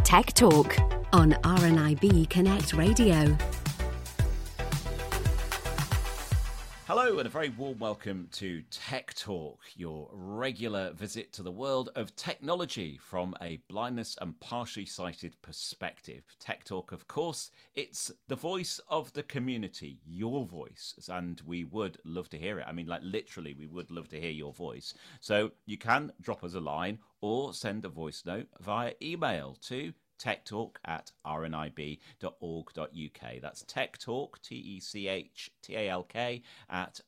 Tech Talk on RNIB Connect Radio. Hello and a very warm welcome to Tech Talk, your regular visit to the world of technology from a blindness and partially sighted perspective. Tech Talk, of course, it's the voice of the community, your voice, and we would love to hear it. I mean, like literally, we would love to hear your voice. So you can drop us a line or send a voice note via email to techtalk@rnib.org.uk. That's techtalk, TECHTALK, at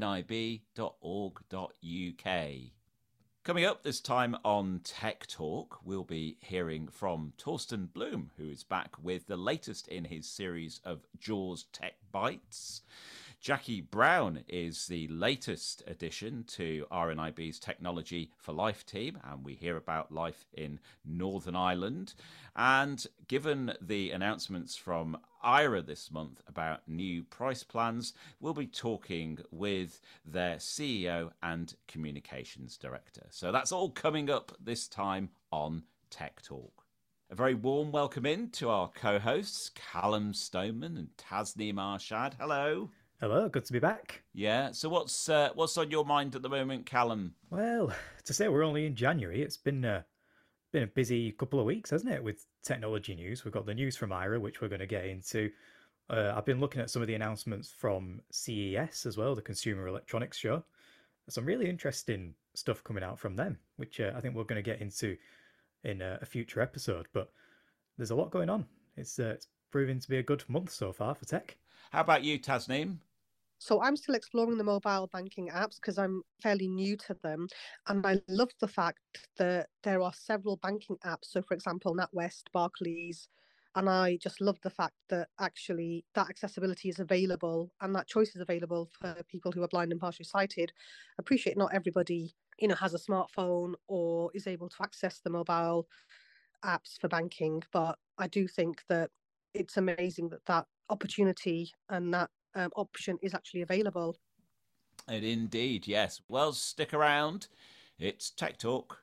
rnib.org.uk. Coming up this time on Tech Talk, we'll be hearing from Torsten Bloom, who is back with the latest in his series of Jaws Tech Bites. Jackie Brown is the latest addition to RNIB's Technology for Life team, and we hear about life in Northern Ireland. And given the announcements from Aira this month about new price plans, we'll be talking with their CEO and communications director. So that's all coming up this time on Tech Talk. A very warm welcome in to our co-hosts, Callum Stoneman and Tasneem Arshad. Hello. Hello, good to be back. Yeah, so what's on your mind at the moment, Callum? Well, to say we're only in January, it's been a busy couple of weeks, hasn't it, with technology news. We've got the news from Aira, which we're going to get into. I've been looking at some of the announcements from CES as well, the Consumer Electronics Show. Some really interesting stuff coming out from them, which I think we're going to get into in a future episode. But there's a lot going on. It's proving to be a good month so far for tech. How about you, Tasneem? So I'm still exploring the mobile banking apps because I'm fairly new to them. And I love the fact that there are several banking apps. So, for example, NatWest, Barclays. And I just love the fact that actually that accessibility is available and that choice is available for people who are blind and partially sighted. I appreciate not everybody, has a smartphone or is able to access the mobile apps for banking. But I do think that it's amazing that opportunity and that option is actually available. And indeed, yes. Well, stick around. It's Tech Talk.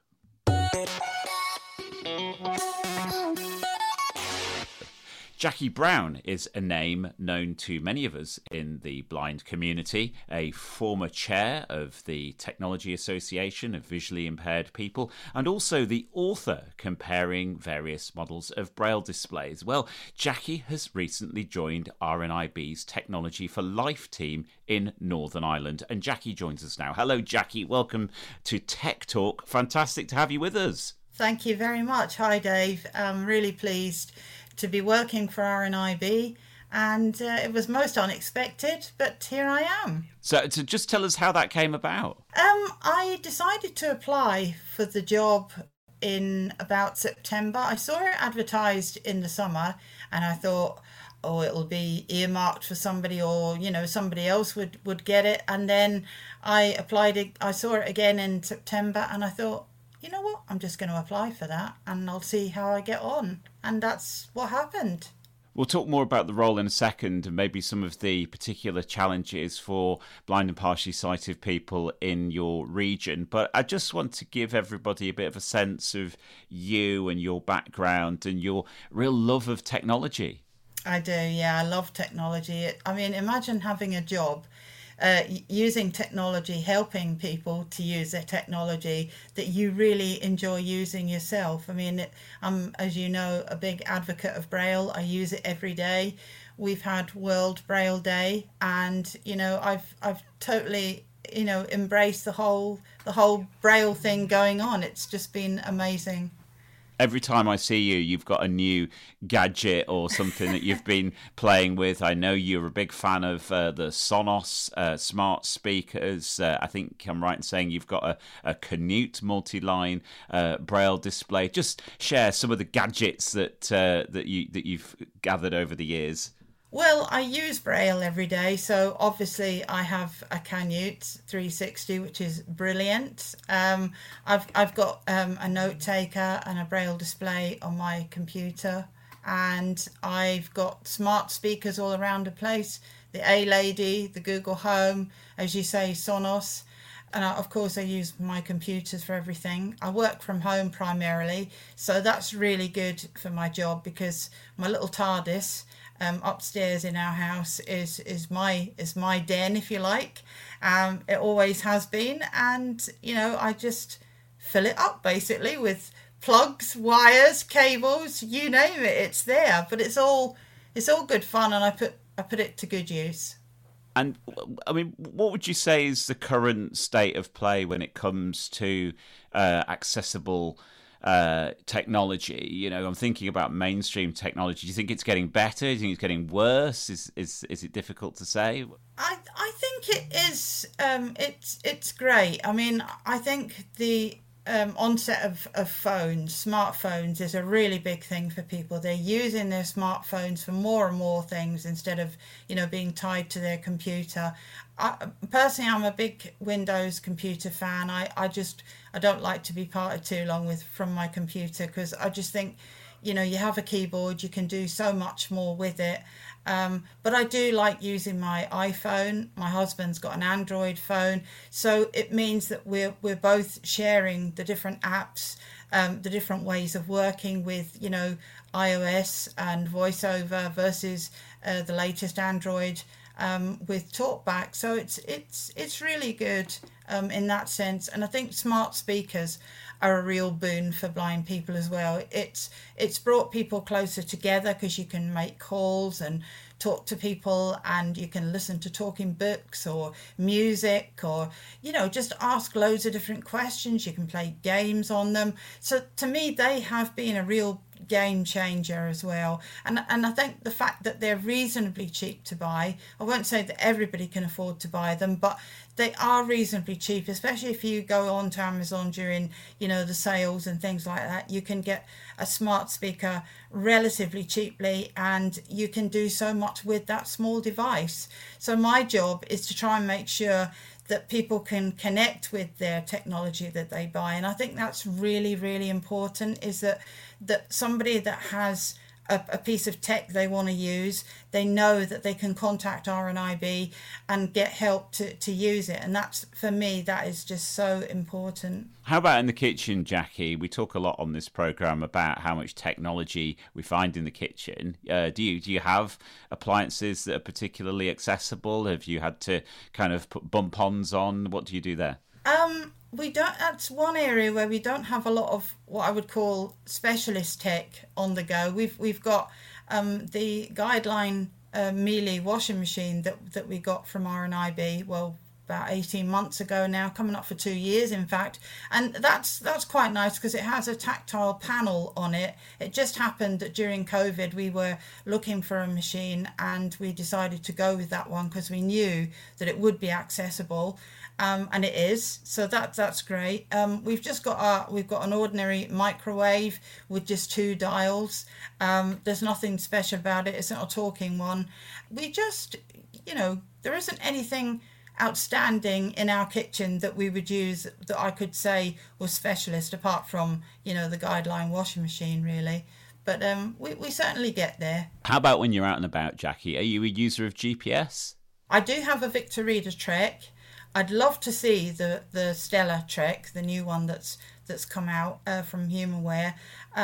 Jackie Brown is a name known to many of us in the blind community, a former chair of the Technology Association of Visually Impaired People, and also the author comparing various models of Braille displays. Well, Jackie has recently joined RNIB's Technology for Life team in Northern Ireland, and Jackie joins us now. Hello, Jackie. Welcome to Tech Talk. Fantastic to have you with us. Thank you very much. Hi, Dave. I'm really pleased to be working for RNIB, and it was most unexpected, but here I am. So just tell us how that came about. I decided to apply for the job in about September. I saw it advertised in the summer, and I thought, oh, it'll be earmarked for somebody, or somebody else would get it. And then I applied. I saw it again in September, and I thought, you know what, I'm just going to apply for that and I'll see how I get on. And that's what happened. We'll talk more about the role in a second and maybe some of the particular challenges for blind and partially sighted people in your region. But I just want to give everybody a bit of a sense of you and your background and your real love of technology. I do, yeah. I love technology. I mean, imagine having a job using technology, helping people to use their technology that you really enjoy using yourself. I mean, I'm, as you know, a big advocate of Braille. I use it every day. We've had World Braille Day, and I've totally embraced the whole Braille thing going on. It's just been amazing. Every time I see you, you've got a new gadget or something that you've been playing with. I know you're a big fan of the Sonos smart speakers. I think I'm right in saying you've got a Canute multi-line Braille display. Just share some of the gadgets that you've gathered over the years. Well, I use Braille every day, so obviously I have a Canute 360, which is brilliant. I've got a note taker and a Braille display on my computer, and I've got smart speakers all around the place. The A-Lady, the Google Home, as you say, Sonos. of course I use my computers for everything. I work from home primarily, so that's really good for my job, because my little TARDIS upstairs in our house is my den, if you like. It always has been, and I just fill it up basically with plugs, wires, cables, you name it, it's there. But it's all good fun, and I put it to good use. And I mean, what would you say is the current state of play when it comes to accessible technology? I'm thinking about mainstream technology. Do you think it's getting better? Do you think it's getting worse? Is it difficult to say? I think it is. It's great. I mean, I think the onset of smartphones is a really big thing for people. They're using their smartphones for more and more things instead of being tied to their computer. Personally, I'm a big Windows computer fan. I don't like to be parted too long from my computer, because I just think you have a keyboard, you can do so much more with it. But I do like using my iPhone. My husband's got an Android phone, so it means that we're both sharing the different apps, the different ways of working with iOS and VoiceOver versus the latest Android with TalkBack. So it's really good in that sense. And I think smart speakers are a real boon for blind people as well. It's brought people closer together, because you can make calls and talk to people, and you can listen to talking books or music, or just ask loads of different questions. You can play games on them. So to me, they have been a real game changer as well. And I think the fact that they're reasonably cheap to buy, I won't say that everybody can afford to buy them, but they are reasonably cheap, especially if you go on to Amazon during the sales and things like that. You can get a smart speaker relatively cheaply, and you can do so much with that small device. So my job is to try and make sure that people can connect with their technology that they buy. And I think that's really, really important, is that somebody that has a piece of tech they want to use, they know that they can contact RNIB and get help to use it. And that's, for me, that is just so important. How about in the kitchen, Jackie? We talk a lot on this programme about how much technology we find in the kitchen. Do you have appliances that are particularly accessible? Have you had to kind of put bump-ons on? What do you do there? We don't. That's one area where we don't have a lot of what I would call specialist tech on the go. We've got the Guideline Miele washing machine that we got from RNIB. Well, about 18 months ago now, coming up for 2 years, in fact. And that's quite nice, because it has a tactile panel on it. It just happened that during COVID we were looking for a machine, and we decided to go with that one because we knew that it would be accessible. And it is, so that's great. We've got an ordinary microwave with just 2 dials. There's nothing special about it. It's not a talking one. We just, there isn't anything outstanding in our kitchen that we would use that I could say was specialist, apart from the Guideline washing machine, really. But we certainly get there. How about when you're out and about, Jackie? Are you a user of GPS? I do have a Victor Reader Trek. I'd love to see the Stella Trek, the new one that's come out from Humanware.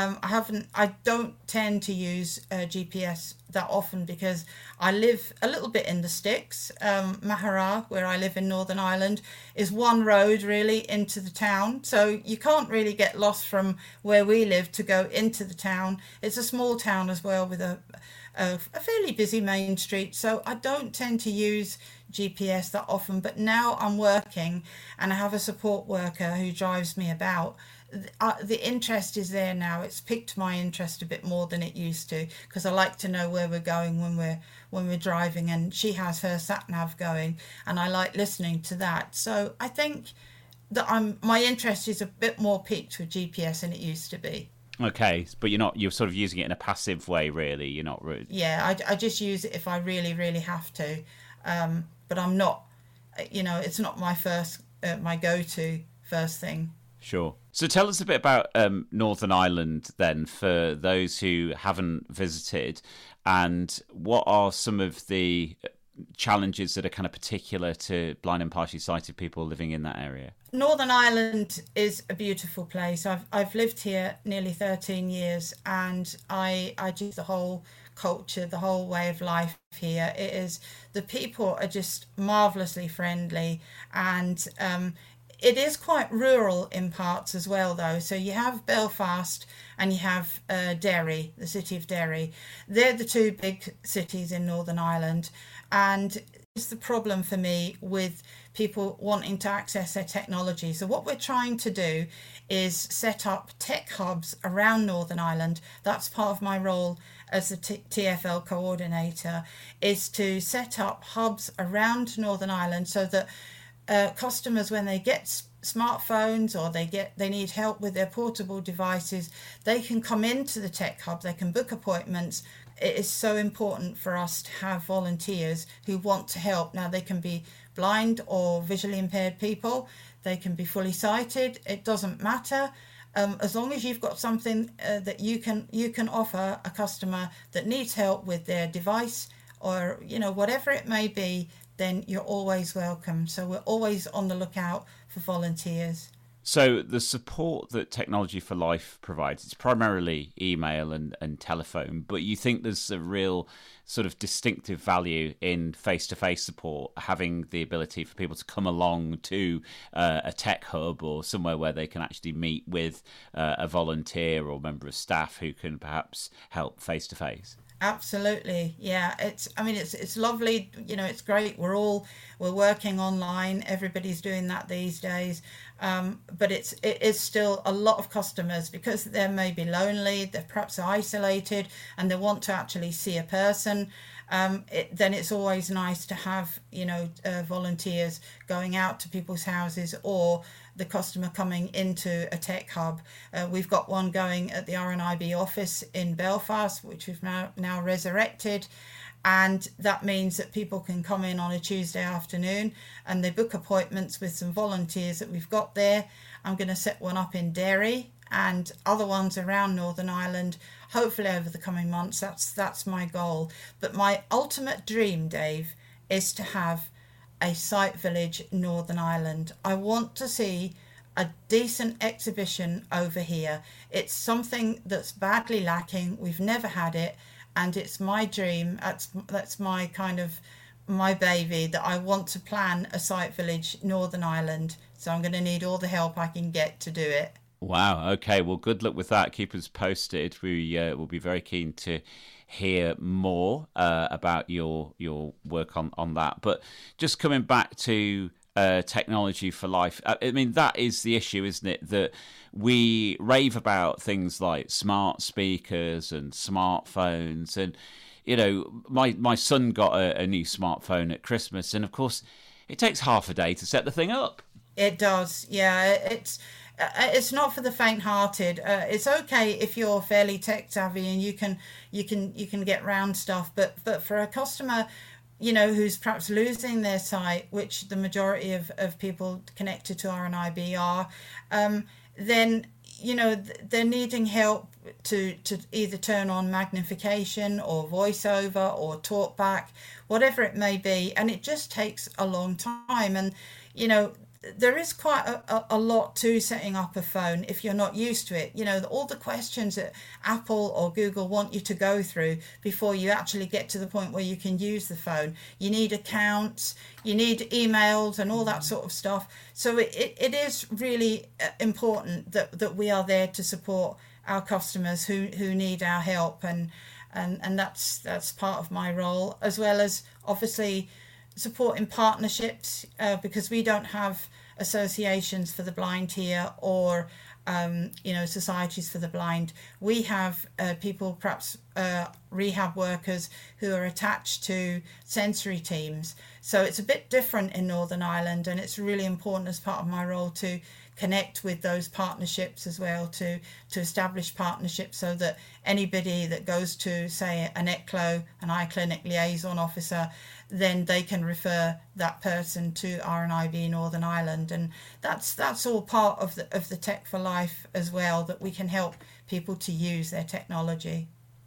I don't tend to use GPS that often, because I live a little bit in the sticks. Mahara, where I live in Northern Ireland, is one road really into the town, so you can't really get lost from where we live to go into the town. It's a small town as well, with a fairly busy main street, so I don't tend to use GPS that often. But now I'm working and I have a support worker who drives me about. The interest is there now. It's piqued my interest a bit more than it used to, because I like to know where we're going when we're driving, and she has her sat nav going, and I like listening to that. So I think that my interest is a bit more piqued with GPS than it used to be. Okay, but you're sort of using it in a passive way, really. You're not rude. Yeah, I just use it if I really, really have to. But I'm not, it's not my go-to first thing. Sure. So tell us a bit about Northern Ireland then, for those who haven't visited, and what are some of the challenges that are kind of particular to blind and partially sighted people living in that area? Northern Ireland is a beautiful place. I've lived here nearly 13 years, and I just the whole culture, the whole way of life here. It is, the people are just marvelously friendly, and it is quite rural in parts as well, though. So you have Belfast and you have Derry, the city of Derry. They're the two big cities in Northern Ireland, and it's the problem for me with people wanting to access their technology. So what we're trying to do is set up tech hubs around Northern Ireland. That's part of my role as the TfL coordinator, is to set up hubs around Northern Ireland so that customers, when they get smartphones or they need help with their portable devices, they can come into the tech hub, they can book appointments. It is so important for us to have volunteers who want to help. Now, they can be blind or visually impaired people, they can be fully sighted, it doesn't matter. As long as you've got something that you can offer a customer that needs help with their device, or whatever it may be, then you're always welcome. So we're always on the lookout for volunteers. So the support that Technology for Life provides, it's primarily email and telephone, but you think there's a real sort of distinctive value in face-to-face support, having the ability for people to come along to a tech hub or somewhere where they can actually meet with a volunteer or member of staff who can perhaps help face-to-face? Absolutely, yeah. It's lovely. It's great. We're working online. Everybody's doing that these days. But it is still a lot of customers, because they may be lonely, they're perhaps isolated, and they want to actually see a person. Then it's always nice to have volunteers going out to people's houses, or the customer coming into a tech hub. We've got one going at the RNIB office in Belfast, which we've now resurrected, and that means that people can come in on a Tuesday afternoon and they book appointments with some volunteers that we've got there. I'm going to set one up in Derry and other ones around Northern Ireland, hopefully over the coming months. That's my goal. But my ultimate dream, Dave, is to have a Sight Village Northern Ireland. I want to see a decent exhibition over here. It's something that's badly lacking. We've never had it, and it's my dream. That's my kind of my baby, that I want to plan a Sight Village Northern Ireland. So I'm going to need all the help I can get to do it. Wow. Okay. Well, good luck with that. Keep us posted. We will be very keen to hear more about your work on that. But just coming back to Technology for Life, I mean, that is the issue, isn't it? That we rave about things like smart speakers and smartphones, and my son got a new smartphone at Christmas, and of course it takes half a day to set the thing up. It does, yeah. It's not for the faint-hearted. It's okay if you're fairly tech savvy and you can get round stuff, but for a customer, who's perhaps losing their sight, which the majority of people connected to RNIB are, then they're needing help to either turn on magnification or voiceover or talkback, whatever it may be, and it just takes a long time. And there is quite a lot to setting up a phone if you're not used to it. All the questions that Apple or Google want you to go through before you actually get to the point where you can use the phone. You need accounts, you need emails and all that sort of stuff. So it is really important that we are there to support our customers who need our help, and that's part of my role, as well as obviously supporting partnerships, because we don't have associations for the blind here, or societies for the blind. We have people, perhaps rehab workers, who are attached to sensory teams. So it's a bit different in Northern Ireland, and it's really important as part of my role to connect with those partnerships as well, to establish partnerships so that anybody that goes to, say, an ECLO, an eye clinic liaison officer, then they can refer that person to RNIB Northern Ireland. And that's all part of the Tech for Life as well, that we can help people to use their technology.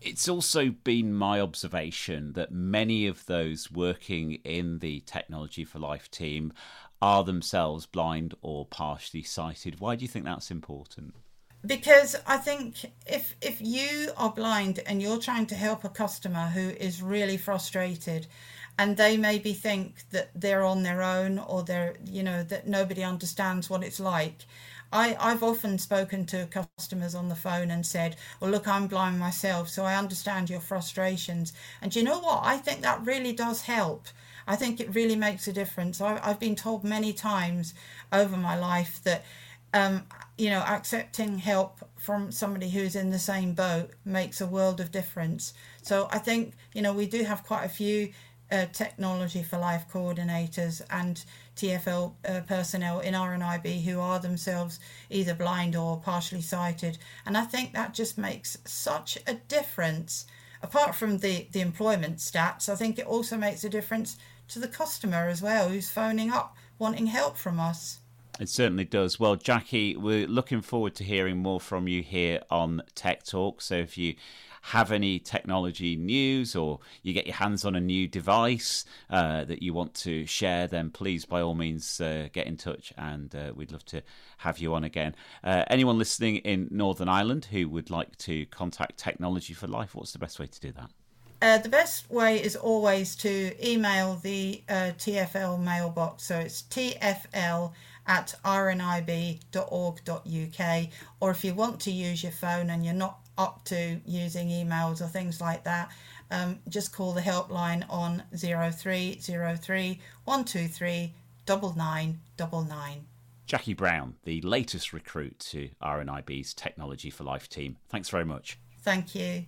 It's also been my observation that many of those working in the Technology for Life team are themselves blind or partially sighted. Why do you think that's important? Because I think if you are blind and you're trying to help a customer who is really frustrated, and they maybe think that they're on their own, or they're, that nobody understands what it's like. I've often spoken to customers on the phone and said, well, look, I'm blind myself, so I understand your frustrations. And you know what? I think that really does help. I think it really makes a difference. I've been told many times over my life that, accepting help from somebody who's in the same boat makes a world of difference. So I think, we do have quite a few Technology for Life coordinators and TFL personnel in RNIB who are themselves either blind or partially sighted, and I think that just makes such a difference. Apart from the employment stats, I think it also makes a difference to the customer as well, who's phoning up wanting help from us. It certainly does. Well, Jackie, we're looking forward to hearing more from you here on Tech Talk. So if you have any technology news, or you get your hands on a new device that you want to share, then please, by all means, get in touch, and we'd love to have you on again. Anyone listening in Northern Ireland who would like to contact Technology for Life, what's the best way to do that? The best way is always to email the TFL mailbox. So it's tfl@rnib.org.uk, or if you want to use your phone and you're not up to using emails or things like that, just call the helpline on 0303 123 9999. Jackie Brown, the latest recruit to RNIB's Technology for Life team. Thanks very much. Thank you.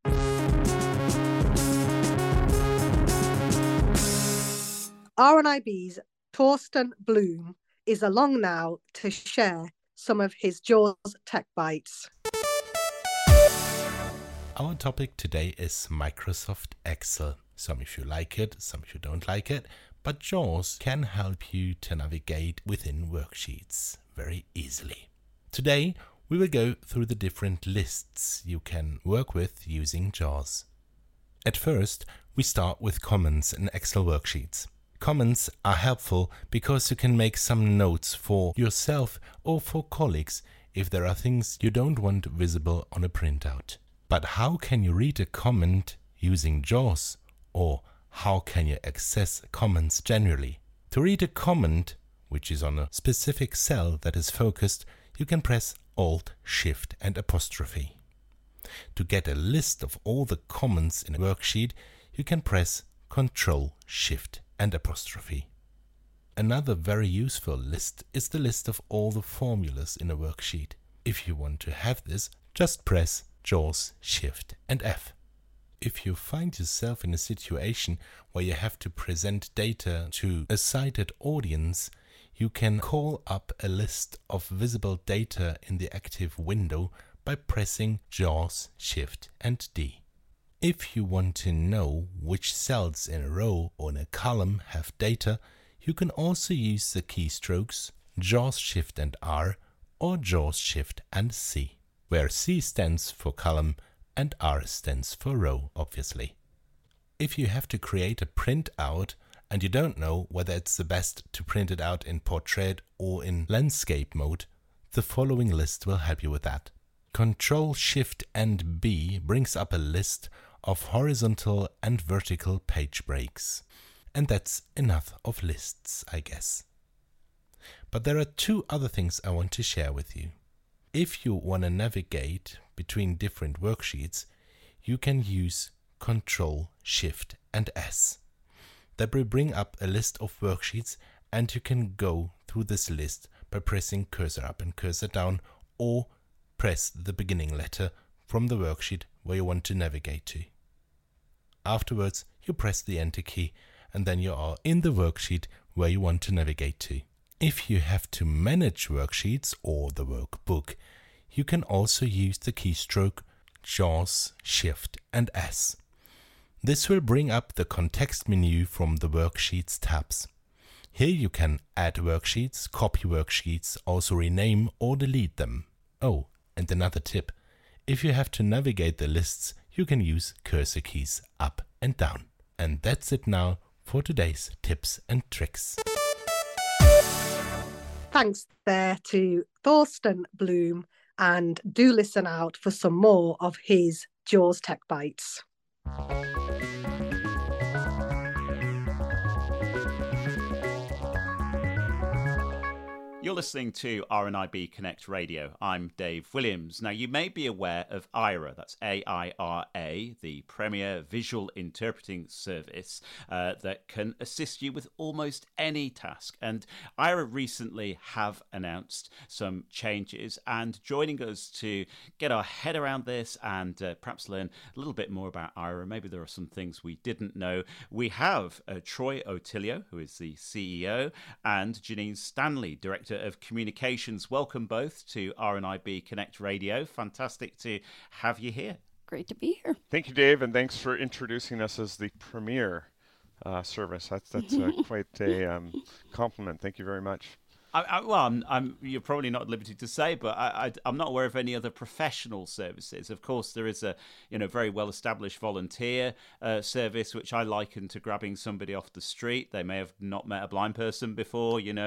RNIB's Torsten Bloom is along now to share some of his JAWS Tech Bites. Our topic today is Microsoft Excel. Some of you like it, some of you don't like it, but JAWS can help you to navigate within worksheets very easily. Today we will go through the different lists you can work with using JAWS. At first, we start with comments in Excel worksheets. Comments are helpful because you can make some notes for yourself or for colleagues if there are things you don't want visible on a printout. But how can you read a comment using JAWS, or how can you access comments generally? To read a comment, which is on a specific cell that is focused, you can press Alt, Shift and apostrophe. To get a list of all the comments in a worksheet, you can press Ctrl, Shift and apostrophe. Another very useful list is the list of all the formulas in a worksheet. If you want to have this, just press JAWS, Shift and F. If you find yourself in a situation where you have to present data to a sighted audience, you can call up a list of visible data in the active window by pressing JAWS, Shift and D. If you want to know which cells in a row or in a column have data, you can also use the keystrokes JAWS, Shift and R or JAWS, Shift and C, where C stands for column and R stands for row, obviously. If you have to create a printout and you don't know whether it's the best to print it out in portrait or in landscape mode, the following list will help you with that. Ctrl, Shift and B brings up a list of horizontal and vertical page breaks. And that's enough of lists, I guess. But there are two other things I want to share with you. If you want to navigate between different worksheets, you can use Ctrl, Shift and S. That will bring up a list of worksheets, and you can go through this list by pressing cursor up and cursor down, or press the beginning letter from the worksheet where you want to navigate to. Afterwards, you press the Enter key, and then you are in the worksheet where you want to navigate to. If you have to manage worksheets or the workbook, you can also use the keystroke JAWS, Shift and S. This will bring up the context menu from the Worksheets tabs. Here you can add worksheets, copy worksheets, also rename or delete them. Oh, and another tip. If you have to navigate the lists, you can use cursor keys up and down. And that's it now for today's tips and tricks. Thanks there to Thorsten Bloom, and do listen out for some more of his Jaws Tech Bites. You're listening to RNIB Connect Radio. I'm Dave Williams. Now, you may be aware of Aira, that's AIRA, the premier visual interpreting service that can assist you with almost any task. And Aira recently have announced some changes, and joining us to get our head around this and perhaps learn a little bit more about Aira, maybe there are some things we didn't know, we have Troy Otilio, who is the CEO, and Janine Stanley, Director of Communications. Welcome both to RNIB Connect Radio. Fantastic to have you here. Great to be here. Thank you, Dave, and thanks for introducing us as the premier service. That's quite a compliment. Thank you very much. You're probably not at liberty to say, but I'm not aware of any other professional services. Of course, there is a very well-established volunteer service, which I liken to grabbing somebody off the street. They may have not met a blind person before. Who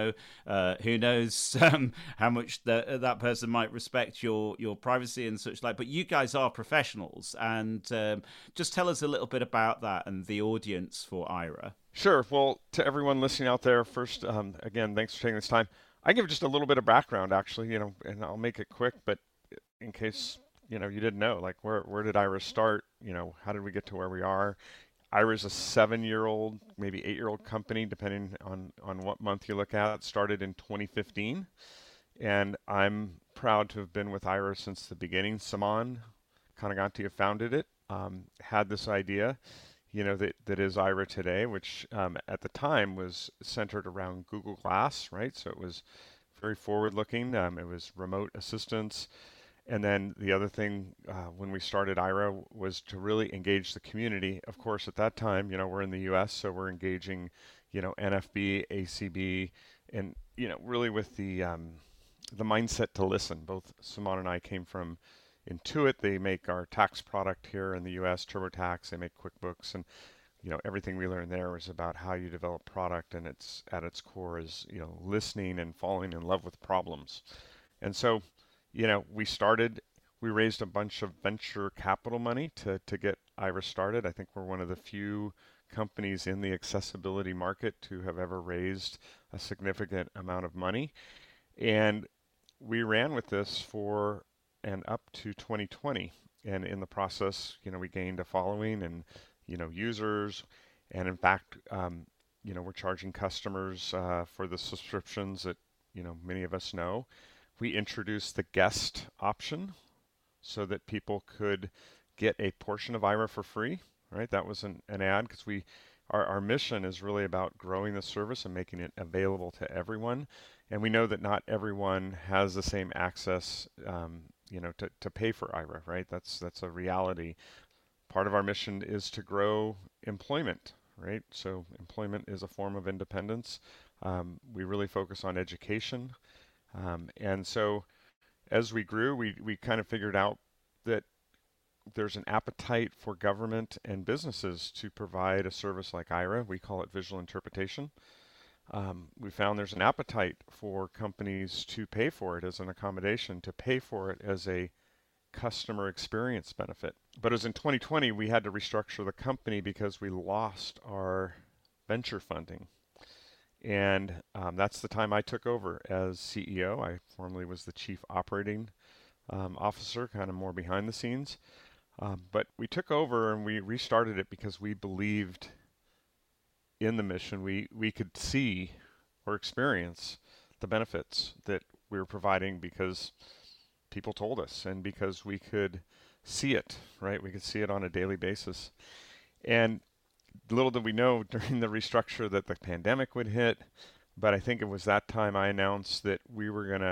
knows how much that person might respect your privacy and such like. But you guys are professionals, and just tell us a little bit about that and the audience for Aira. Sure. Well, to everyone listening out there, first, again, thanks for taking this time. I give just a little bit of background, actually, and I'll make it quick, but in case, you didn't know, like, where did Aira start? How did we get to where we are? Aira is a 7-year-old, maybe 8-year-old company, depending on what month you look at. It started in 2015, and I'm proud to have been with Aira since the beginning. Saman Kanaganti founded it, had this idea, that is Aira today, which at the time was centered around Google Glass, right? So it was very forward-looking. It was remote assistance. And then the other thing when we started Aira was to really engage the community. Of course, at that time, we're in the U.S., so we're engaging, NFB, ACB, and, really with the mindset to listen. Both Saman and I came from Intuit. They make our tax product here in the U.S., TurboTax. They make QuickBooks, and everything we learned there was about how you develop product, and it's at its core is listening and falling in love with problems. And so we raised a bunch of venture capital money to get Aira started. I think we're one of the few companies in the accessibility market to have ever raised a significant amount of money, and we ran with this for and up to 2020, and in the process, we gained a following and users, and in fact, we're charging customers for the subscriptions that many of us know. We introduced the guest option so that people could get a portion of Aira for free. Right, that was an ad because our mission is really about growing the service and making it available to everyone, and we know that not everyone has the same access. To pay for Aira, right? That's a reality. Part of our mission is to grow employment, right? So employment is a form of independence. We really focus on education. And so as we grew, we kind of figured out that there's an appetite for government and businesses to provide a service like Aira. We call it visual interpretation. We found there's an appetite for companies to pay for it as an accommodation, to pay for it as a customer experience benefit. But as in 2020, we had to restructure the company because we lost our venture funding. And that's the time I took over as CEO. I formerly was the chief operating officer, kind of more behind the scenes. But we took over and we restarted it because we believed in the mission. We could see or experience the benefits that we were providing because people told us, and because we could see it, right? We could see it on a daily basis. And little did we know during the restructure that the pandemic would hit, but I think it was that time I announced that we were going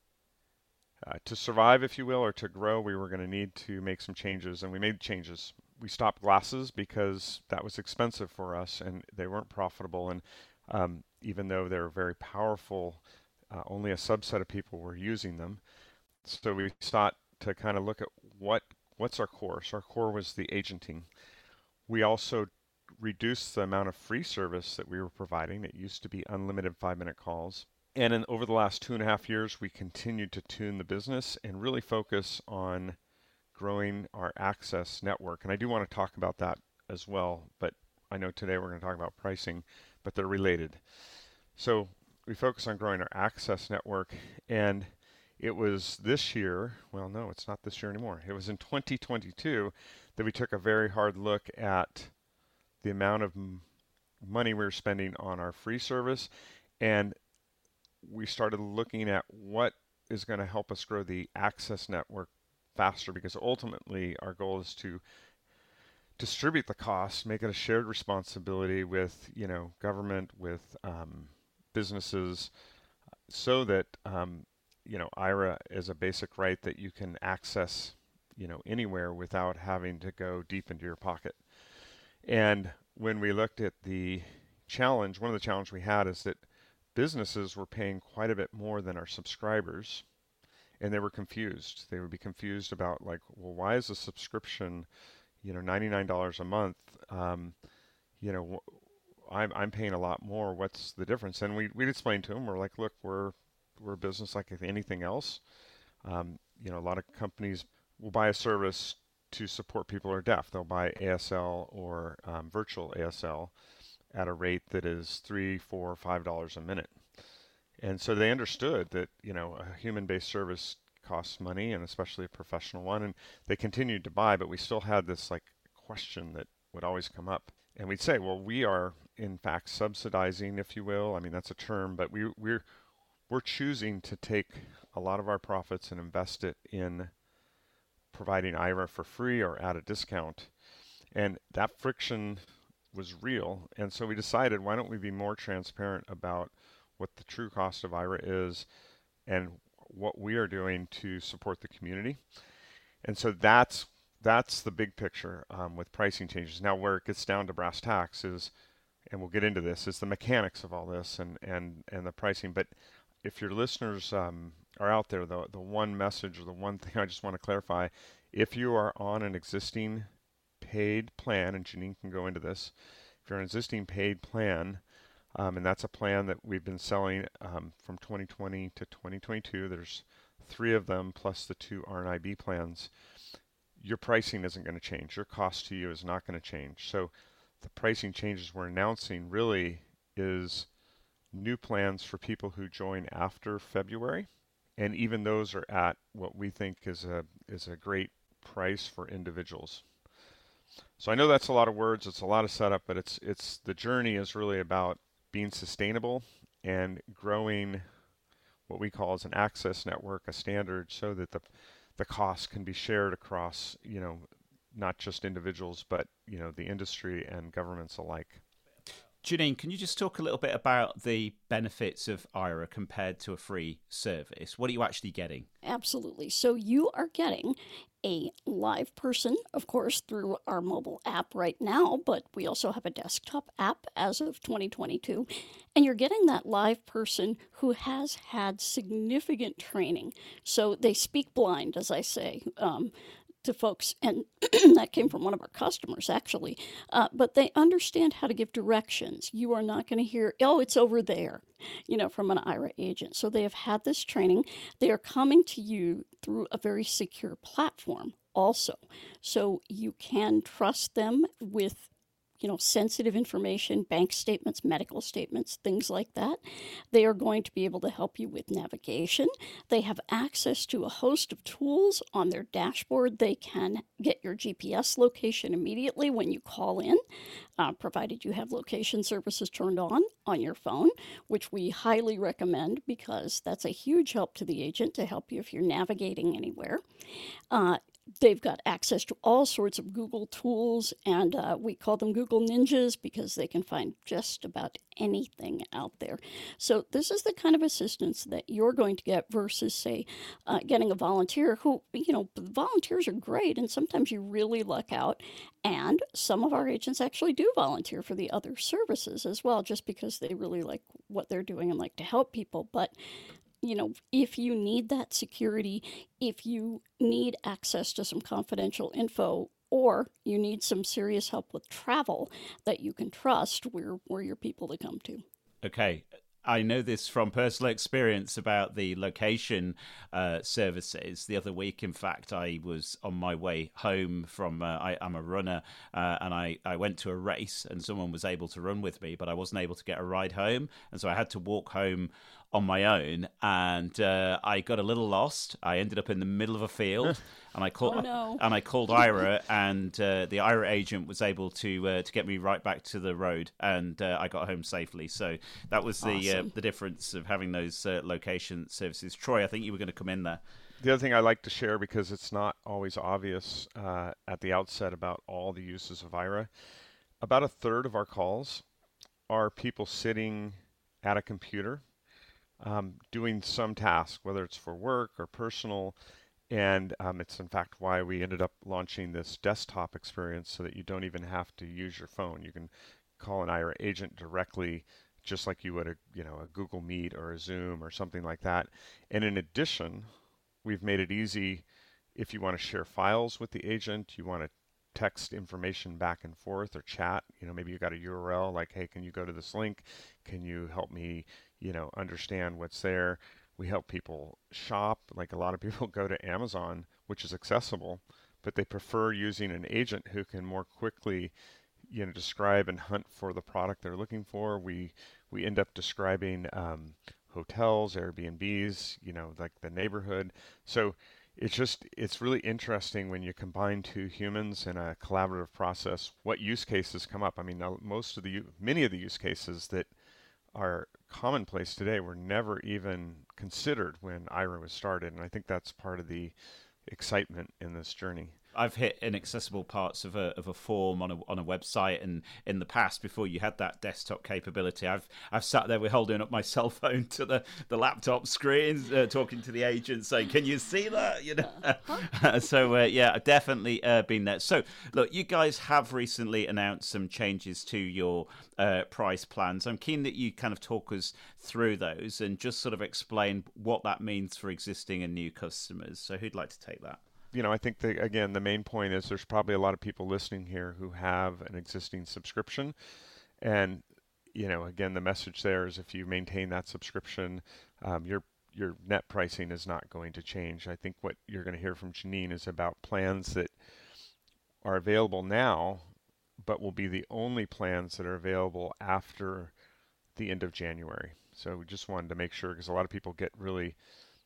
to survive, if you will, or to grow, we were going to need to make some changes, and we made changes. We stopped glasses because that was expensive for us and they weren't profitable. And even though they're very powerful, only a subset of people were using them. So we sought to kind of look at what what's our core? So our core was the agenting. We also reduced the amount of free service that we were providing. It used to be unlimited 5-minute calls. And over the last 2.5 years, we continued to tune the business and really focus on growing our access network. And I do want to talk about that as well, but I know today we're going to talk about pricing, but they're related. So we focus on growing our access network, and it was this year, well, no, it's not this year anymore. It was in 2022 that we took a very hard look at the amount of money we were spending on our free service, and we started looking at what is going to help us grow the access network faster, because ultimately our goal is to distribute the cost, make it a shared responsibility with, government, with businesses, so that IRA is a basic right that you can access anywhere without having to go deep into your pocket. And when we looked at the challenge, one of the challenges we had is that businesses were paying quite a bit more than our subscribers, and they were confused. They would be confused about, like, well, why is a subscription, $99 a month? I'm paying a lot more. What's the difference? And we'd explain to them, we're like, look, we're a business like anything else. A lot of companies will buy a service to support people who are deaf. They'll buy ASL or virtual ASL at a rate that is $3, $4, $5 a minute. And so they understood that, a human-based service costs money, and especially a professional one, and they continued to buy, but we still had this question that would always come up. And we'd say, well, we are in fact subsidizing, if you will. I mean, that's a term, but we're choosing to take a lot of our profits and invest it in providing IRA for free or at a discount. And that friction was real. And so we decided, why don't we be more transparent about what the true cost of IRA is and what we are doing to support the community. And so that's the big picture with pricing changes. Now, where it gets down to brass tacks is, and we'll get into this, is the mechanics of all this and the pricing. But if your listeners are out there, the one message or the one thing I just want to clarify, if you are on an existing paid plan, and Janine can go into this, if you're on an existing paid plan, and that's a plan that we've been selling from 2020 to 2022, there's 3 of them plus the 2 RNIB plans, your pricing isn't going to change. Your cost to you is not going to change. So the pricing changes we're announcing really is new plans for people who join after February, and even those are at what we think is a great price for individuals. So I know that's a lot of words, it's a lot of setup, but it's the journey is really about being sustainable and growing what we call as an access network, a standard, so that the costs can be shared across, not just individuals, but the industry and governments alike. Janine, can you just talk a little bit about the benefits of IRA compared to a free service? What are you actually getting? Absolutely. So you are getting a live person, of course, through our mobile app right now, but we also have a desktop app as of 2022. And you're getting that live person who has had significant training. So they speak blind, as I say, to folks, and that came from one of our customers, actually. But they understand how to give directions. You are not going to hear, oh, it's over there, from an IRA agent. So they have had this training. They are coming to you through a very secure platform also. So you can trust them with sensitive information, bank statements, medical statements, things like that. They are going to be able to help you with navigation. They have access to a host of tools on their dashboard. They can get your GPS location immediately when you call in, provided you have location services turned on your phone, which we highly recommend because that's a huge help to the agent to help you if you're navigating anywhere. They've got access to all sorts of Google tools, and we call them Google Ninjas because they can find just about anything out there. So this is the kind of assistance that you're going to get versus, say, getting a volunteer who, volunteers are great, and sometimes you really luck out. And some of our agents actually do volunteer for the other services as well, just because they really like what they're doing and like to help people. But if you need that security, if you need access to some confidential info, or you need some serious help with travel that you can trust, we're your people to come to. Okay. I know this from personal experience about the location services. The other week, in fact, I was on my way home from, I'm a runner, and I went to a race and someone was able to run with me, but I wasn't able to get a ride home. And so I had to walk home on my own, and I got a little lost. I ended up in the middle of a field, and I called Aira, and the Aira agent was able to get me right back to the road, and I got home safely. So that was the difference of having those location services. Troy, I think you were going to come in there. The other thing I like to share, because it's not always obvious at the outset about all the uses of Aira, about a third of our calls are people sitting at a computer doing some task, whether it's for work or personal. And it's in fact why we ended up launching this desktop experience, so that you don't even have to use your phone. You can call an Aira agent directly, just like you would a Google Meet or a Zoom or something like that. And in addition, we've made it easy if you want to share files with the agent, you want to text information back and forth or chat. Maybe you got a URL like, hey, can you go to this link? Can you help me understand what's there? We help people shop. Like, a lot of people go to Amazon, which is accessible, but they prefer using an agent who can more quickly describe and hunt for the product they're looking for. We end up describing hotels, Airbnbs, like the neighborhood. So it's really interesting when you combine two humans in a collaborative process, what use cases come up. I mean, many of the use cases that are commonplace today were never even considered when Aira was started, and I think that's part of the excitement in this journey. I've hit inaccessible parts of a form on a website, and in the past, before you had that desktop capability, I've sat there with holding up my cell phone to the laptop screen, talking to the agent, saying, "Can you see that?" So I've definitely been there. So look, you guys have recently announced some changes to your price plans. I'm keen that you kind of talk us through those and just sort of explain what that means for existing and new customers. So who'd like to take that? I think the main point is there's probably a lot of people listening here who have an existing subscription. And, again, the message there is if you maintain that subscription, your net pricing is not going to change. I think what you're going to hear from Janine is about plans that are available now, but will be the only plans that are available after the end of January. So we just wanted to make sure, because a lot of people get really,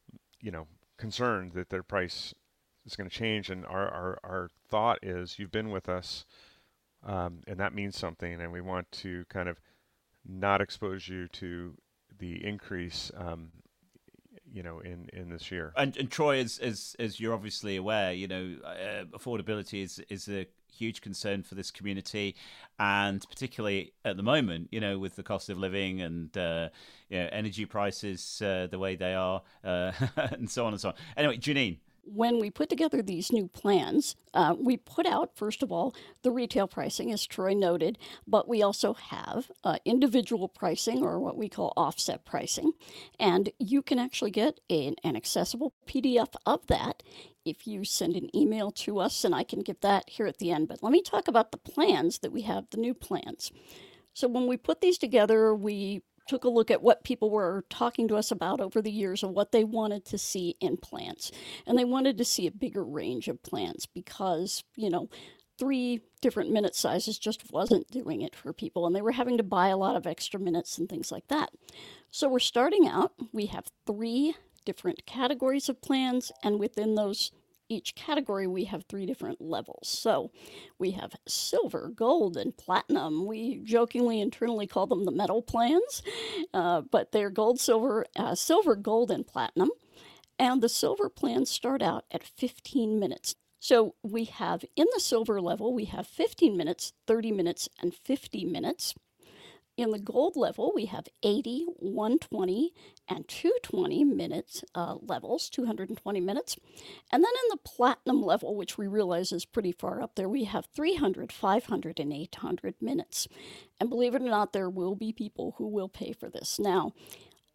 concerned that their price is going to change, and our thought is you've been with us, and that means something, and we want to kind of not expose you to the increase in this year. And Troy, as you're obviously aware, affordability is a huge concern for this community, and particularly at the moment, with the cost of living and energy prices the way they are, and so on and so on. Anyway, Janine. When we put together these new plans, we put out, first of all, the retail pricing, as Troy noted, but we also have individual pricing, or what we call offset pricing. And you can actually get an accessible PDF of that if you send an email to us, and I can give that here at the end. But let me talk about the plans that we have, the new plans. So when we put these together, we took a look at what people were talking to us about over the years and what they wanted to see in plans. And they wanted to see a bigger range of plans because, 3 different minute sizes just wasn't doing it for people, and they were having to buy a lot of extra minutes and things like that. So we're starting out, we have 3 different categories of plans, and within each category, we have 3 different levels. So we have silver, gold, and platinum. We jokingly internally call them the metal plans, but they're gold, silver, gold, and platinum. And the silver plans start out at 15 minutes. So we have, in the silver level, we have 15 minutes, 30 minutes, and 50 minutes. In the gold level, we have 80, 120, and 220 minutes levels, 220 minutes. And then in the platinum level, which we realize is pretty far up there, we have 300, 500, and 800 minutes. And believe it or not, there will be people who will pay for this. Now,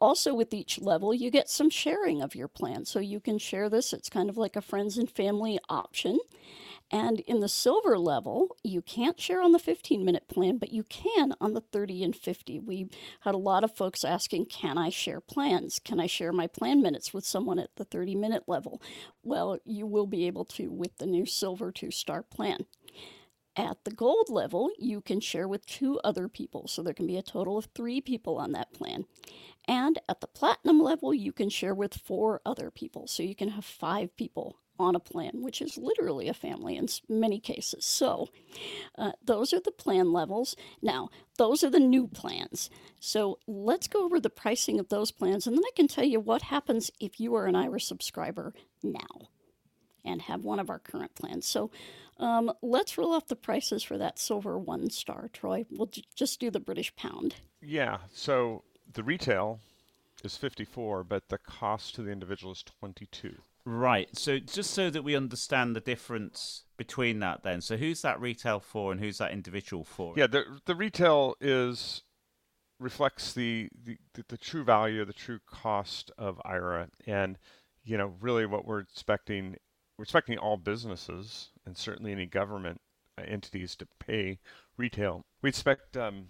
Also, with each level, you get some sharing of your plan. So you can share this. It's kind of like a friends and family option. And in the silver level, you can't share on the 15-minute plan, but you can on the 30 and 50. We had a lot of folks asking, can I share plans? Can I share my plan minutes with someone at the 30-minute level? Well, you will be able to with the new silver 2-star plan. At the gold level, you can share with 2 other people, so there can be a total of 3 people on that plan. And at the platinum level, you can share with 4 other people, so you can have 5 people on a plan, which is literally a family in many cases. So those are the plan levels. Now, those are the new plans. So let's go over the pricing of those plans, and then I can tell you what happens if you are an Aira subscriber now and have one of our current plans. So let's roll off the prices for that silver 1-star, Troy. We'll just do the British pound. Yeah, so the retail is 54, but the cost to the individual is 22. Right. So just so that we understand the difference between that then. So who's that retail for and who's that individual for? Yeah, the retail reflects the true value, the true cost of Aira. And, really what we're expecting all businesses and certainly any government entities to pay retail. We expect, and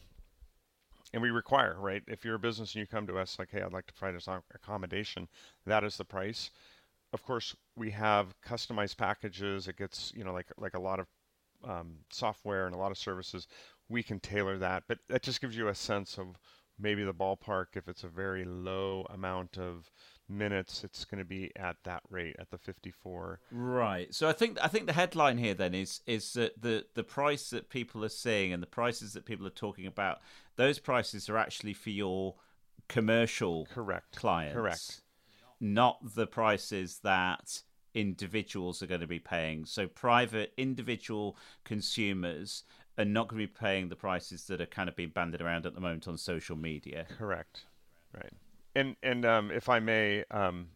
we require, right? If you're a business and you come to us like, hey, I'd like to provide us accommodation, that is the price. Of course, we have customized packages. It gets, like a lot of software and a lot of services. We can tailor that, but that just gives you a sense of maybe the ballpark. If it's a very low amount of minutes, it's going to be at that rate, at the 54. Right. So I think the headline here then is that the price that people are seeing and the prices that people are talking about, those prices are actually for your commercial clients. Correct. Not the prices that individuals are going to be paying. So private individual consumers are not going to be paying the prices that are kind of being bandied around at the moment on social media. Correct. Right. And if I may,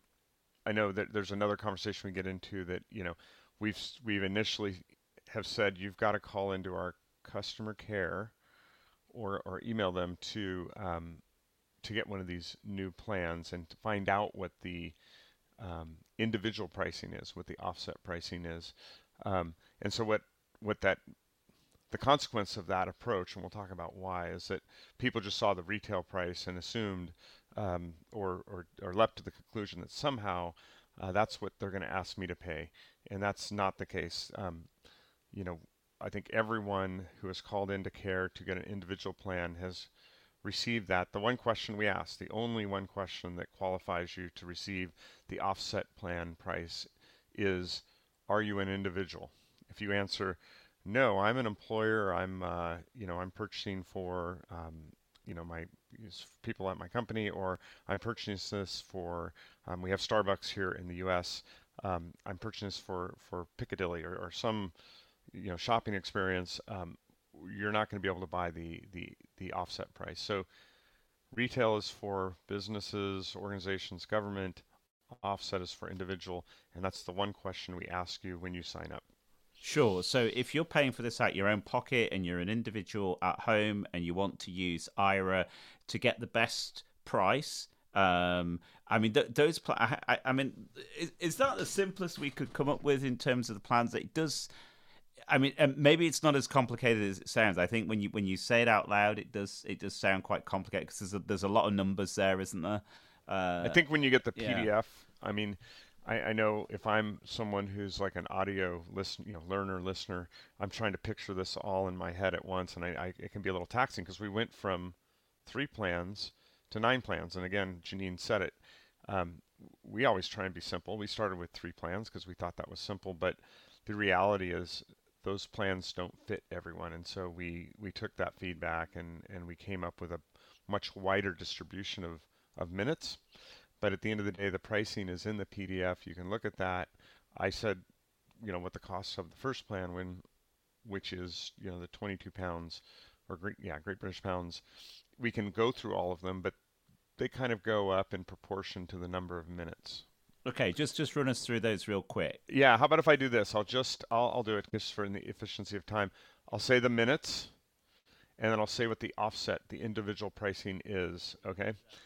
I know that there's another conversation we get into that, we've initially have said you've got to call into our customer care or email them to get one of these new plans and to find out what the individual pricing is, what the offset pricing is. And so what the consequence of that approach, and we'll talk about why, is that people just saw the retail price and assumed or leapt to the conclusion that somehow that's what they're going to ask me to pay. And that's not the case. I think everyone who has called into care to get an individual plan has received that. The one question we ask, the only one question that qualifies you to receive the offset plan price is, are you an individual? If you answer, no, I'm an employer, I'm purchasing for, my people at my company, or I'm purchasing this for, we have Starbucks here in the U.S., I'm purchasing this for Piccadilly or some, shopping experience, you're not going to be able to buy the offset price. So retail is for businesses, organizations, government. Offset is for individual, and that's the one question we ask you when you sign up. Sure. So if you're paying for this out your own pocket and you're an individual at home and you want to use Aira to get the best price, is that the simplest we could come up with in terms of the plans? It does. Maybe it's not as complicated as it sounds. I think when you say it out loud, it does sound quite complicated because there's a lot of numbers there, isn't there? I think when you get the PDF, I know if I'm someone who's like an audio listener, I'm trying to picture this all in my head at once, and it can be a little taxing because we went from 3 plans to 9 plans, and again, Janine said it. We always try and be simple. We started with 3 plans because we thought that was simple, but the reality is those plans don't fit everyone, and so we took that feedback and we came up with a much wider distribution of minutes. But at the end of the day, the pricing is in the PDF. You can look at that. I said, what the cost of the first plan which is, the 22 pounds or Great British pounds. We can go through all of them, but they kind of go up in proportion to the number of minutes. Okay, just run us through those real quick. Yeah, how about if I do this? I'll do it just for the efficiency of time. I'll say the minutes, and then I'll say what the offset, the individual pricing is, okay?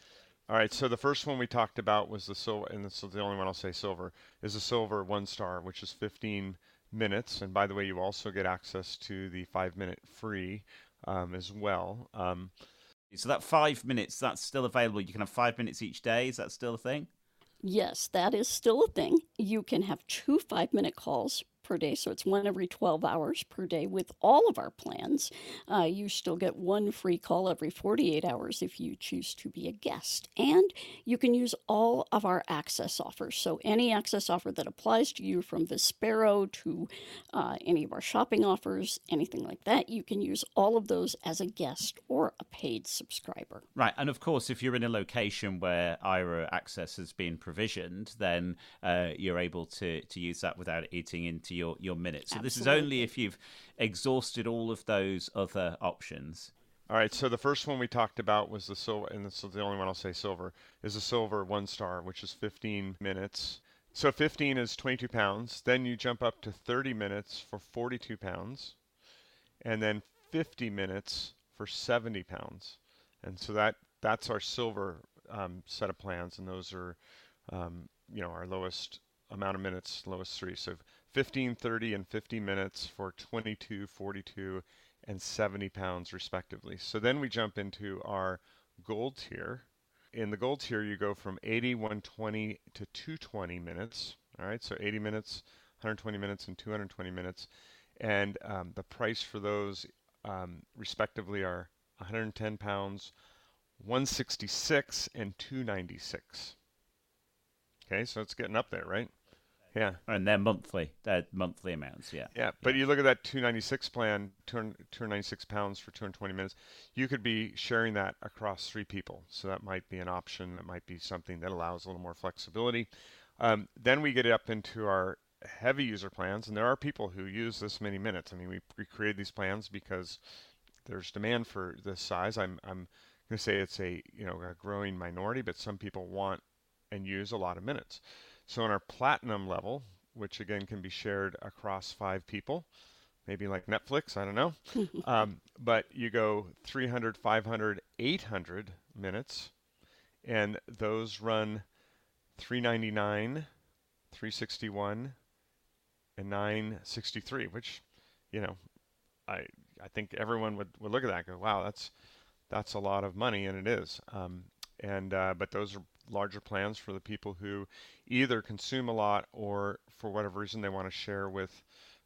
All right, so the first one we talked about was the silver, and this is the only one I'll say silver, is the silver 1-star, which is 15 minutes. And by the way, you also get access to the 5-minute free as well. So that 5 minutes, that's still available. You can have 5 minutes each day. Is that still a thing? Yes, that is still a thing. You can have 2 5-minute calls per day, so it's 1 every 12 hours per day with all of our plans. You still get 1 free call every 48 hours if you choose to be a guest. And you can use all of our access offers. So any access offer that applies to you, from Vispero to any of our shopping offers, anything like that, you can use all of those as a guest or a paid subscriber. Right, and of course, if you're in a location where Aira access has been provisioned, then you're able to use that without eating into your minutes. So this is only if you've exhausted all of those other options. All right, so the first one we talked about was the silver, and this is the only one I'll say silver, is the silver 1-star, which is 15 minutes. So 15 is 22 pounds. Then you jump up to 30 minutes for 42 pounds, and then 50 minutes for 70 pounds. And so that's our silver set of plans, and those are our lowest amount of minutes, lowest 3. So 15, 30, and 50 minutes for 22, 42, and 70 pounds respectively. So then we jump into our gold tier. In the gold tier, you go from 80, 120 to 220 minutes. All right, so 80 minutes, 120 minutes, and 220 minutes. And the price for those respectively are 110 pounds, 166, and 296. Okay, so it's getting up there, right? Yeah. And they're monthly amounts, yeah. Yeah, but you look at that 296 plan, 296 pounds for 220 minutes, you could be sharing that across 3 people. So that might be an option. That might be something that allows a little more flexibility. Then we get up into our heavy user plans, and there are people who use this many minutes. I mean, we created these plans because there's demand for this size. I'm going to say it's a growing minority, but some people want and use a lot of minutes. So in our platinum level, which again can be shared across 5 people, maybe like Netflix, I don't know, but you go 300, 500, 800 minutes, and those run $399, $361, and $963, which, I think everyone would look at that and go, wow, that's a lot of money, and it is. But those are larger plans for the people who either consume a lot or for whatever reason they want to share with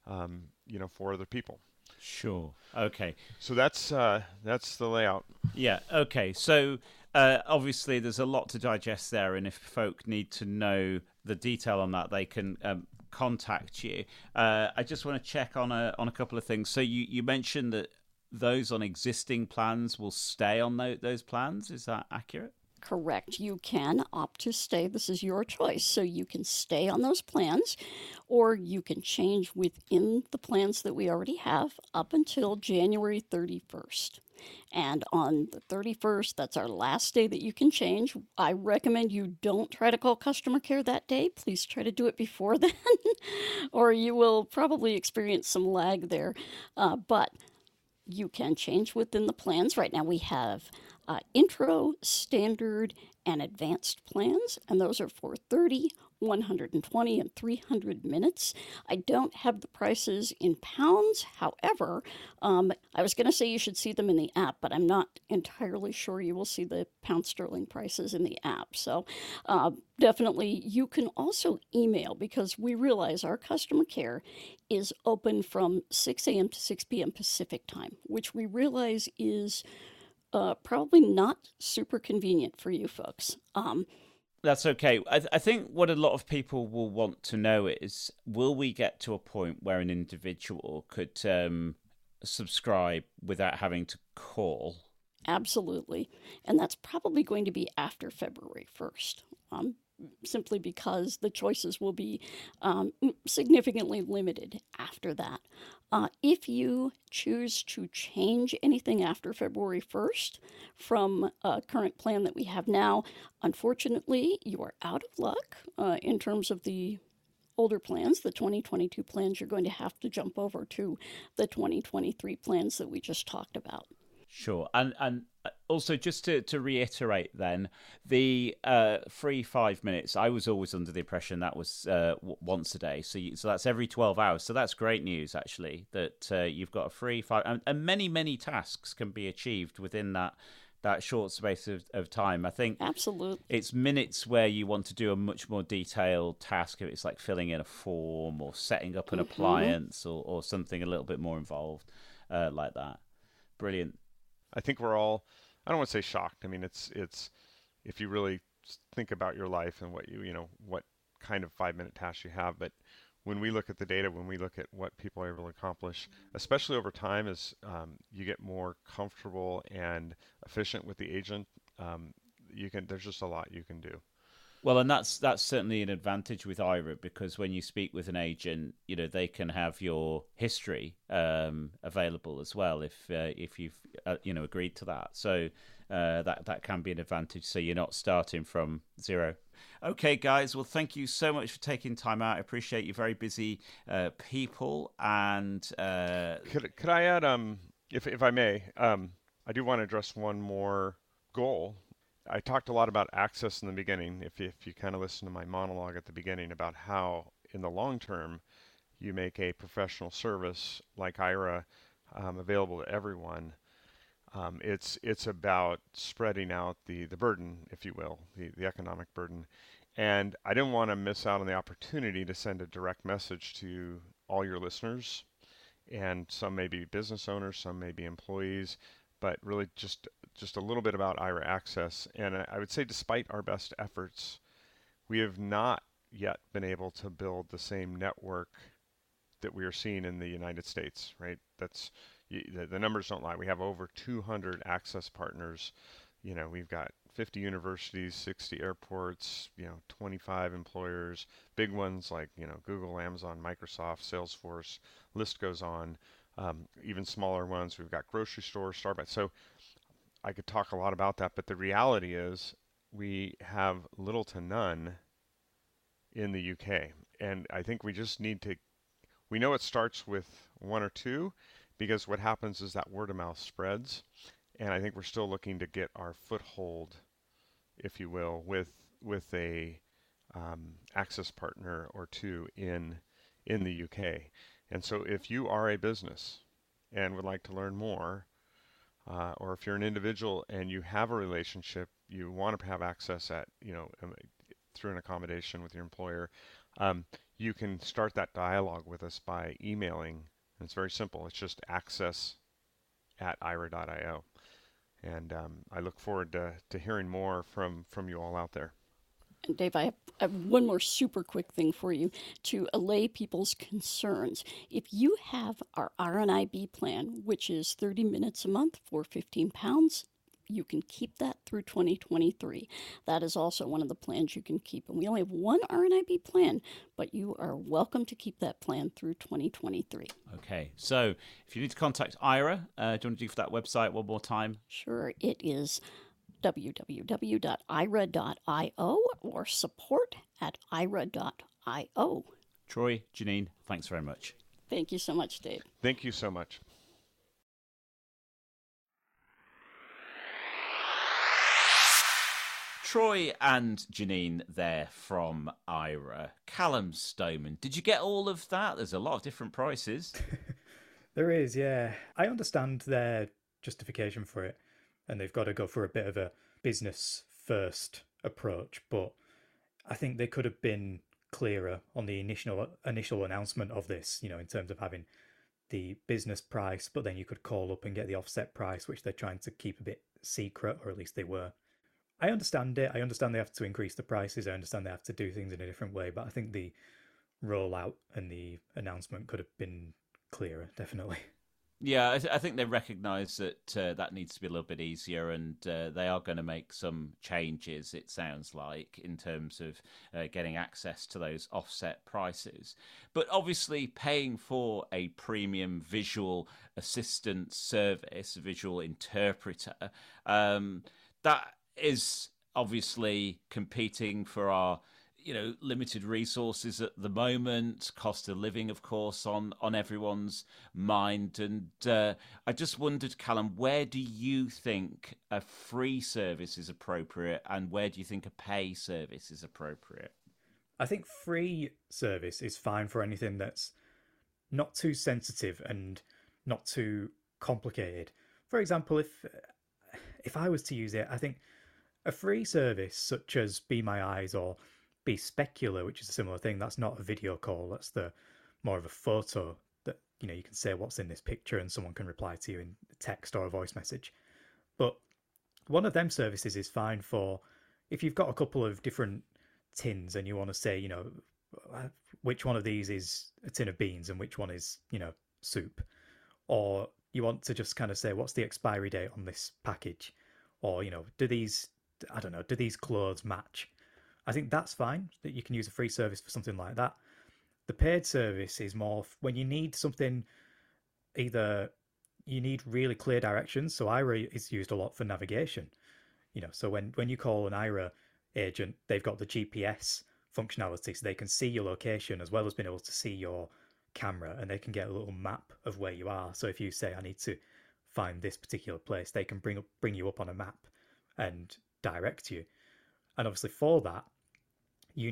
4 other people. Sure. Okay. So that's the layout. Yeah. Okay. So obviously there's a lot to digest there, and if folk need to know the detail on that, they can contact you. I just want to check on a couple of things. So you mentioned that those on existing plans will stay on those plans. Is that accurate? Correct. You can opt to stay. This is your choice. So you can stay on those plans, or you can change within the plans that we already have up until January 31st. And on the 31st, that's our last day that you can change. I recommend you don't try to call customer care that day. Please try to do it before then, or you will probably experience some lag there. But you can change within the plans. Right now we have intro, standard, and advanced plans, and those are for 30, 120, and 300 minutes. I don't have the prices in pounds. However, I was going to say you should see them in the app, but I'm not entirely sure you will see the pound sterling prices in the app. So definitely you can also email, because we realize our customer care is open from 6 a.m. to 6 p.m. Pacific time, which we realize is probably not super convenient for you folks. That's okay. I think what a lot of people will want to know is, will we get to a point where an individual could subscribe without having to call? Absolutely. And that's probably going to be after February 1st. Simply because the choices will be significantly limited after that. If you choose to change anything after February 1st from a current plan that we have now, unfortunately, you are out of luck in terms of the older plans, the 2022 plans. You're going to have to jump over to the 2023 plans that we just talked about. Sure. And also, just to reiterate then, the free 5 minutes, I was always under the impression that was once a day. So that's every 12 hours. So that's great news, actually, that you've got a free 5... And many, many tasks can be achieved within that short space of time. I think absolutely it's minutes where you want to do a much more detailed task. If it's like filling in a form or setting up an appliance or something a little bit more involved like that. Brilliant. I think we're all, I don't want to say shocked. I mean, it's if you really think about your life and what what kind of 5-minute tasks you have. But when we look at the data, when we look at what people are able to accomplish, especially over time, as you get more comfortable and efficient with the agent, there's just a lot you can do. Well, and that's certainly an advantage with Aira, because when you speak with an agent, they can have your history available as well if you've agreed to that. So that can be an advantage. So you're not starting from zero. Okay, guys. Well, thank you so much for taking time out. I appreciate you, very busy people. And could I add, if I may, I do want to address one more goal. I talked a lot about access in the beginning. If you kind of listen to my monologue at the beginning about how, in the long term, you make a professional service like Aira available to everyone, it's about spreading out the burden, if you will, the economic burden. And I didn't want to miss out on the opportunity to send a direct message to all your listeners, and some may be business owners, some may be employees, but really just a little bit about Aira Access. And I would say, despite our best efforts, we have not yet been able to build the same network that we are seeing in the United States, right? The numbers don't lie. We have over 200 access partners. We've got 50 universities, 60 airports, 25 employers, big ones like, Google, Amazon, Microsoft, Salesforce, list goes on. Even smaller ones. We've got grocery stores, Starbucks. So I could talk a lot about that, but the reality is we have little to none in the UK. And I think we just we know it starts with one or two, because what happens is that word of mouth spreads. And I think we're still looking to get our foothold, if you will, with a access partner or two in the UK. And so if you are a business and would like to learn more, or if you're an individual and you have a relationship, you want to have access through an accommodation with your employer, you can start that dialogue with us by emailing. And it's very simple. It's just access@aira.io. And I look forward to hearing more from you all out there. And Dave, I have one more super quick thing for you to allay people's concerns. If you have our RNIB plan, which is 30 minutes a month for £15, you can keep that through 2023. That is also one of the plans you can keep. And we only have one RNIB plan, but you are welcome to keep that plan through 2023. Okay, so if you need to contact Aira, do you want to do for that website one more time? Sure, it is www.aira.io or support@aira.io. Troy, Janine, thanks very much. Thank you so much, Dave. Thank you so much. Troy and Janine there from Aira. Callum Stoneman, did you get all of that? There's a lot of different prices. There is, yeah. I understand their justification for it, and they've got to go for a bit of a business-first approach, but I think they could have been clearer on the initial announcement of this, in terms of having the business price, but then you could call up and get the offset price, which they're trying to keep a bit secret, or at least they were. I understand it. I understand they have to increase the prices. I understand they have to do things in a different way, but I think the rollout and the announcement could have been clearer, definitely. Yeah, I think they recognise that that needs to be a little bit easier, and they are going to make some changes, it sounds like, in terms of getting access to those offset prices. But obviously paying for a premium visual assistant service, visual interpreter, that is obviously competing for our limited resources at the moment, cost of living, of course, on everyone's mind. And I just wondered, Callum, where do you think a free service is appropriate and where do you think a pay service is appropriate? I think free service is fine for anything that's not too sensitive and not too complicated. For example, if I was to use it, I think a free service such as Be My Eyes or Be Specular, which is a similar thing, that's not a video call, that's the more of a photo that you can say what's in this picture and someone can reply to you in text or a voice message. But one of them services is fine for if you've got a couple of different tins and you want to say, which one of these is a tin of beans and which one is, soup. Or you want to just kind of say, what's the expiry date on this package? Or, do these clothes match? I think that's fine, that you can use a free service for something like that. The paid service is more when you need something, either you need really clear directions. So Aira is used a lot for navigation. So when you call an Aira agent, they've got the GPS functionality, so they can see your location as well as being able to see your camera, and they can get a little map of where you are. So if you say, I need to find this particular place, they can bring you up on a map and direct you. And obviously for that, they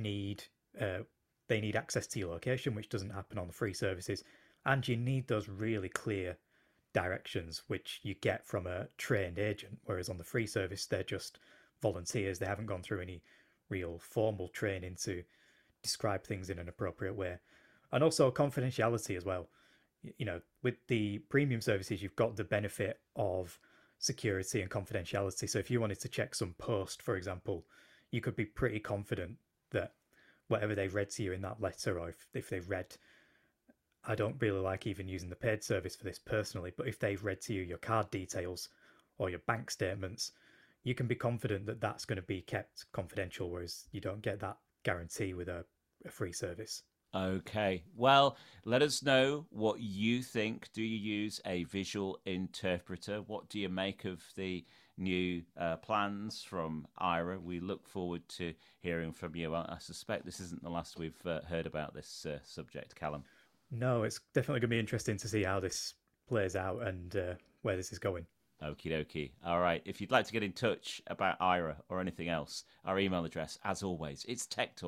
need access to your location, which doesn't happen on the free services, and you need those really clear directions, which you get from a trained agent, whereas on the free service, they're just volunteers. They haven't gone through any real formal training to describe things in an appropriate way. And also confidentiality as well. With the premium services, you've got the benefit of security and confidentiality. So if you wanted to check some post, for example, you could be pretty confident that whatever they've read to you in that letter, or if they've read, I don't really like even using the paid service for this personally, but if they've read to you your card details or your bank statements, you can be confident that that's going to be kept confidential, whereas you don't get that guarantee with a free service. Okay, well, let us know what you think. Do you use a visual interpreter? What do you make of the new plans from Aira? We look forward to hearing from you. I suspect this isn't the last we've heard about this subject, Callum. No, it's definitely going to be interesting to see how this plays out and where this is going. Okie dokie. All right. If you'd like to get in touch about Aira or anything else, our email address, as always, it's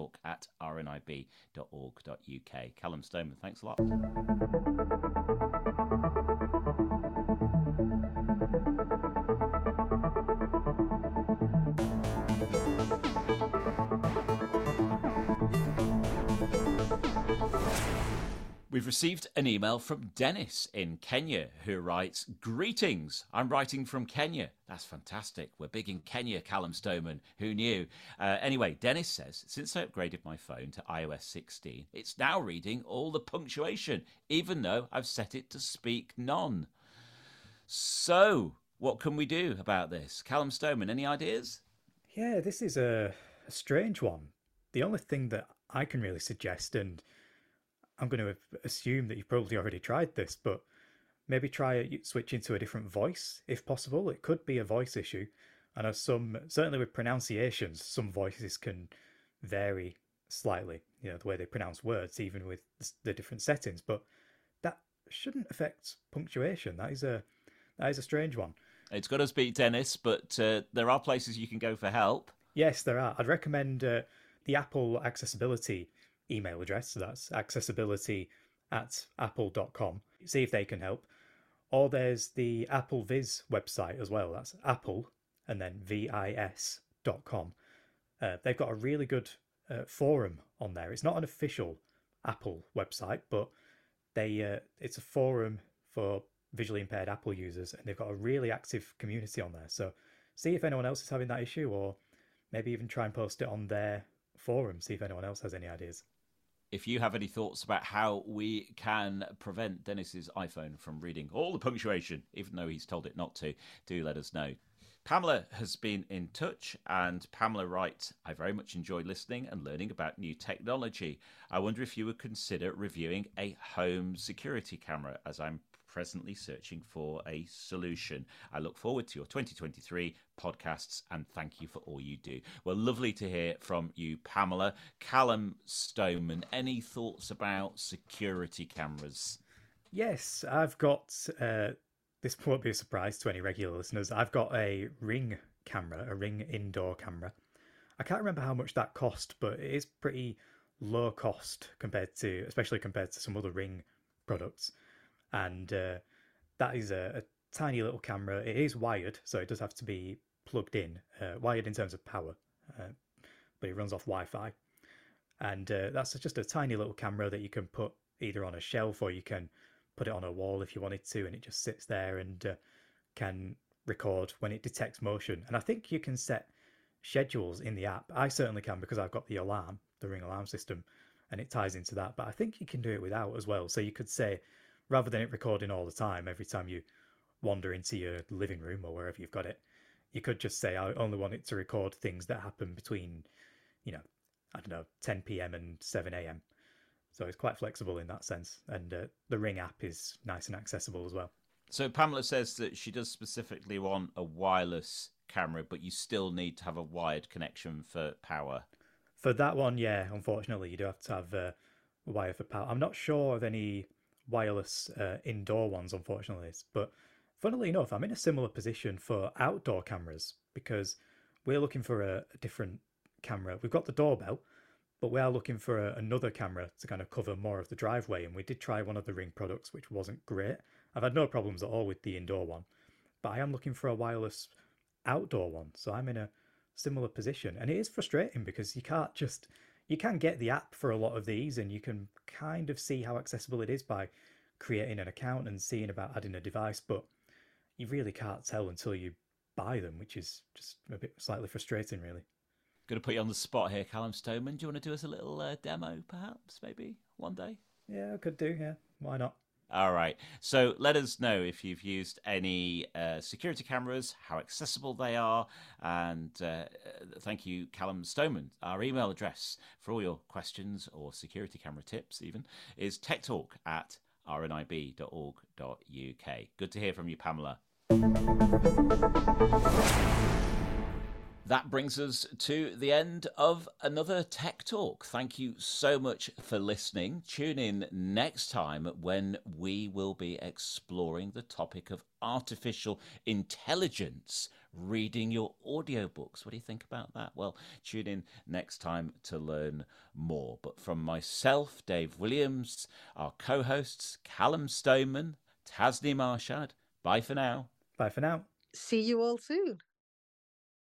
techtalk@rnib.org.uk. Callum Stoneman, thanks a lot. We've received an email from Dennis in Kenya who writes, "Greetings, I'm writing from Kenya." That's fantastic. We're big in Kenya, Callum Stoneman. Who knew? Anyway, Dennis says, since I upgraded my phone to iOS 16, it's now reading all the punctuation, even though I've set it to speak none. So, what can we do about this? Callum Stoneman, any ideas? Yeah, this is a strange one. The only thing that I can really suggest, and I'm going to assume that you've probably already tried this, but maybe try switching to a different voice if possible. It could be a voice issue. I know certainly with pronunciations, some voices can vary slightly, the way they pronounce words, even with the different settings, but that shouldn't affect punctuation. That is a strange one. It's got to speak Dennis, but there are places you can go for help. Yes, there are. I'd recommend the Apple Accessibility email address, so that's accessibility@apple.com. See if they can help. Or there's the Apple Viz website as well. That's Apple and then VIS.com. They've got a really good forum on there. It's not an official Apple website, but it's a forum for visually impaired Apple users, and they've got a really active community on there. So see if anyone else is having that issue, or maybe even try and post it on their forum, see if anyone else has any ideas. If you have any thoughts about how we can prevent Dennis's iPhone from reading all the punctuation, even though he's told it not to, do let us know. Pamela has been in touch, and Pamela writes, "I very much enjoy listening and learning about new technology. I wonder if you would consider reviewing a home security camera, as I'm presently searching for a solution. I look forward to your 2023 podcasts and thank you for all you do. Well, lovely to hear from you, Pamela. Callum Stoneman, any thoughts about security cameras? Yes, I've got, this won't be a surprise to any regular listeners, I've got a Ring camera, a Ring indoor camera. I can't remember how much that cost, but it is pretty low cost especially compared to some other Ring products. And that is a tiny little camera. It is wired, so it does have to be plugged in, wired in terms of power, but it runs off Wi-Fi. And that's just a tiny little camera that you can put either on a shelf or you can put it on a wall if you wanted to, and it just sits there and can record when it detects motion. And I think you can set schedules in the app. I certainly can because I've got the alarm, the Ring alarm system, and it ties into that. But I think you can do it without as well. So you could say, rather than it recording all the time, every time you wander into your living room or wherever you've got it, you could just say, I only want it to record things that happen between, 10 p.m. and 7 a.m. So it's quite flexible in that sense. And the Ring app is nice and accessible as well. So Pamela says that she does specifically want a wireless camera, but you still need to have a wired connection for power. For that one, yeah, unfortunately, you do have to have a wire for power. I'm not sure of any wireless indoor ones, unfortunately. But funnily enough, I'm in a similar position for outdoor cameras because we're looking for a different camera. We've got the doorbell, but we are looking for another camera to kind of cover more of the driveway. And we did try one of the Ring products, which wasn't great. I've had no problems at all with the indoor one, but I am looking for a wireless outdoor one. So I'm in a similar position. And it is frustrating because you can get the app for a lot of these and you can kind of see how accessible it is by creating an account and seeing about adding a device, but you really can't tell until you buy them, which is just a bit slightly frustrating, really. Going to put you on the spot here, Callum Stoneman. Do you want to do us a little demo, perhaps, maybe one day? Yeah, I could do, yeah. Why not? All right. So let us know if you've used any security cameras, how accessible they are. And thank you, Callum Stoneman. Our email address for all your questions or security camera tips even is techtalk@rnib.org.uk. Good to hear from you, Pamela. That brings us to the end of another Tech Talk. Thank you so much for listening. Tune in next time when we will be exploring the topic of artificial intelligence, reading your audiobooks. What do you think about that? Well, tune in next time to learn more. But from myself, Dave Williams, our co-hosts, Callum Stoneman, Tasneem Arshad, bye for now. Bye for now. See you all soon.